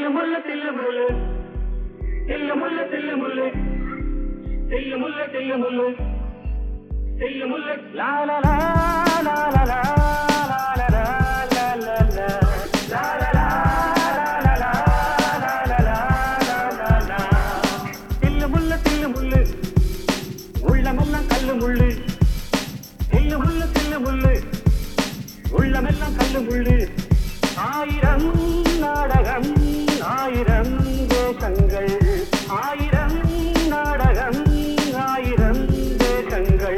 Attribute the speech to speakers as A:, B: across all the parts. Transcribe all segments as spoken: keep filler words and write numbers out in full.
A: முல்ல தில்லு முல்லு தில்லு முல்ல தில்லு முல்லு தில்லு முல்ல தில்லு முல்லு தில்லு முல்ல லா லா லா லா லா லா லா லா லா லா லா லா லா லா லா லா லா லா லா தில்லு முல்ல தில்லு முல்லு உள்ளமெல்லாம் கல்லு முள்ளு தில்லு முல்ல தில்லு முல்லு உள்ளமெல்லாம் கல்லு முள்ளு ஆயிரம் நாடகம் ஆயிரம் தேசங்கள் ஆயிரம் நாடகம் ஆயிரம் தேசங்கள்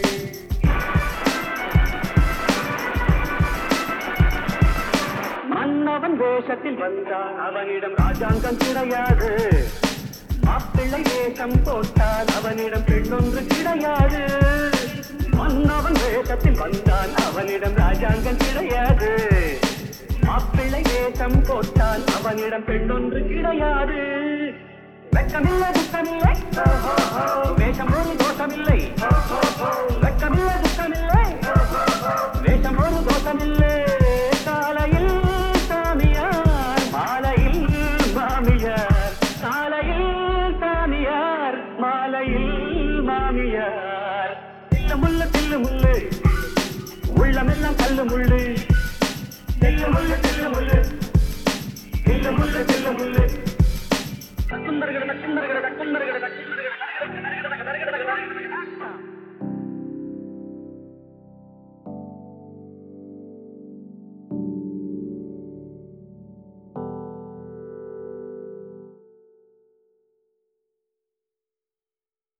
A: மன்னவன் வேஷத்தில் வந்தான் அவனிடம் ராஜாங்கம் கிடையாது மாப்பிள்ளை வேஷம் போட்டால் அவனிடம் பெண்ணொன்று கிடையாது மன்னவன் வேஷத்தில் வந்தான் அவனிடம் ராஜாங்கம் கிடையாது மாப்பிள்ளை வேஷம் போட்டால் அவனிடம் பெண்ணொன்று கிடையாது வெட்கமில்லை துக்கமில்லை வேஷம் ஒரு தோஷமில்லை வெட்கமில்லை துக்கமில்லை வேஷம் ஒரு தோஷமில்லை காலையில் சாமியார் மாலையில் மாமியார் காலையில் சாமியார் மாலையில் மாமியார் தில்லு முல்லு தில்லு முல்லு உள்ளமெல்லாம் கல்லு முள்ளு தில்லு முல்லு தில்லு முல்லு தில்லு முல்லு தில்லு முல்லு டக்குந்தருகிற டக்குந்தருகிற டக்குந்தருகிற டக்குந்தருகிற